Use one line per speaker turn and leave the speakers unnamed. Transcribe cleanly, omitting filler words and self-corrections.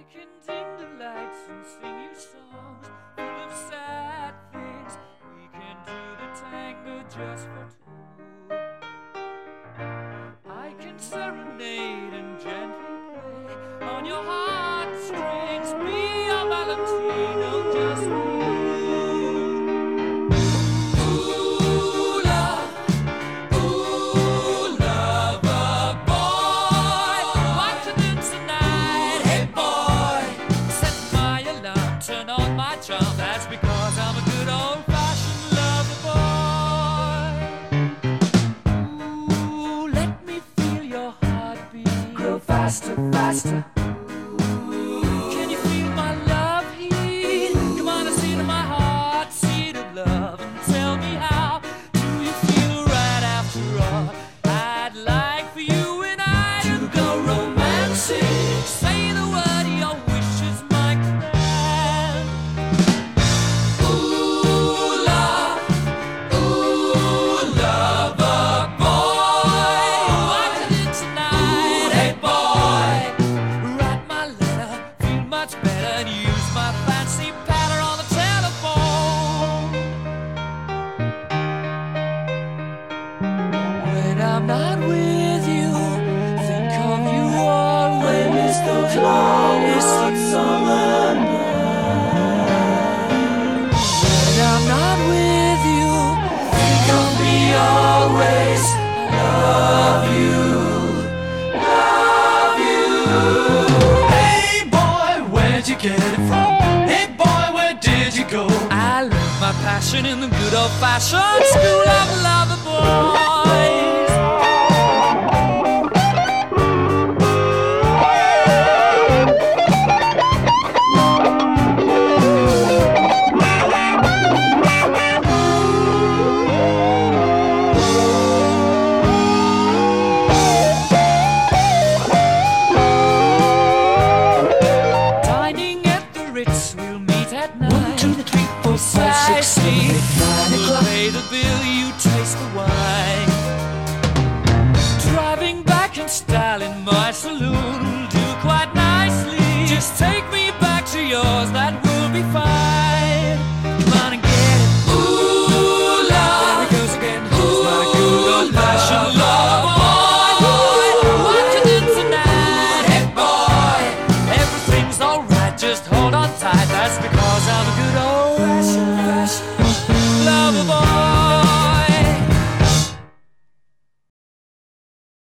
can dim the lights and sing you songs full of sad things. We can do the tango just for two. I can serenade and gently play on your heartstrings. Be a Valentino just for you. That's because I'm a good old-fashioned lover boy. Ooh, let me feel your heartbeat grow faster, faster. Ooh, can you feel my love heat? Come on and see to my heart, seed of love, and tell me how do you feel right after all? I'd like for you and I to go romancing. Say the word, your wish is my command. I'm not with you, think of you always. The clock's summer night. When I'm not with you, think of me always. Love you, love you.
Hey boy, where'd you get it from? Hey boy, where did you go?
I learned my passion in the good old-fashioned school of lover boys. We'll meet at 9.
1, 2, 3, 4, 5, 6, 7, 8, 9
o'clock. We'll pay the bill, you taste the wine. Driving back in style in my saloon.